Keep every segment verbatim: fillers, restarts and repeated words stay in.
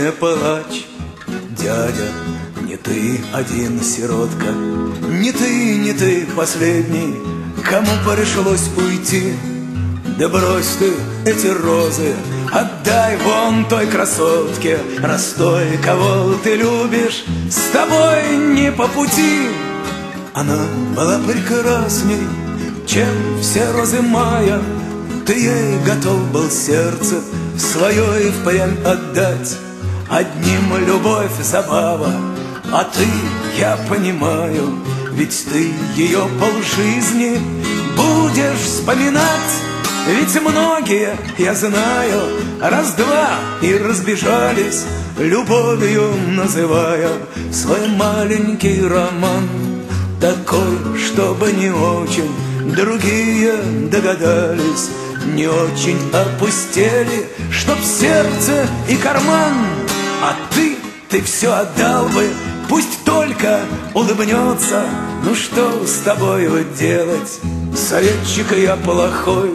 не плачь, дядя, не ты один сиротка, не ты, не ты последний, кому пришлось уйти. Да брось ты эти розы, отдай вон той красотке, раз той, кого ты любишь, с тобой не по пути. Она была прекрасней, чем все розы мая. Ты ей готов был сердце свое и впрямь отдать. Одним любовь забава, а ты, я понимаю, ведь ты ее полжизни будешь вспоминать. Ведь многие, я знаю, раз-два и разбежались, любовью называя свой маленький роман. Такой, чтобы не очень другие догадались, не очень опустели, чтоб сердце и карман. А ты, ты все отдал бы, пусть только улыбнется. Ну что с тобою делать, советчик я плохой.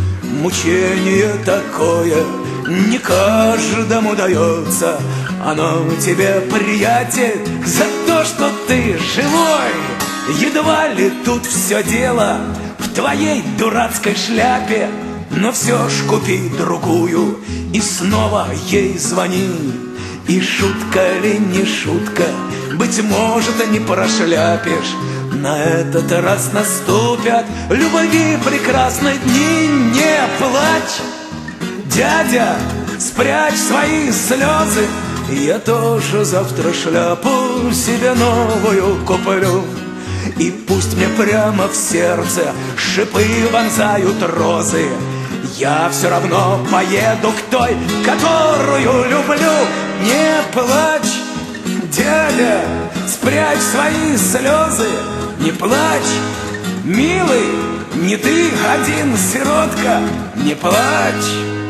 Мучение такое не каждому дается. Оно тебе, приятель, за то, что ты живой. Едва ли тут все дело в твоей дурацкой шляпе, но все ж купи другую и снова ей звони. И шутка ли не шутка, быть может, не прошляпишь. На этот раз наступят любви прекрасные дни. Не плачь, дядя, спрячь свои слезы. Я тоже завтра шляпу себе новую куплю. И пусть мне прямо в сердце шипы вонзают розы, я все равно поеду к той, которую люблю. Не плачь, дядя, спрячь свои слезы. Не плачь, милый, не ты один сиротка. Не плачь.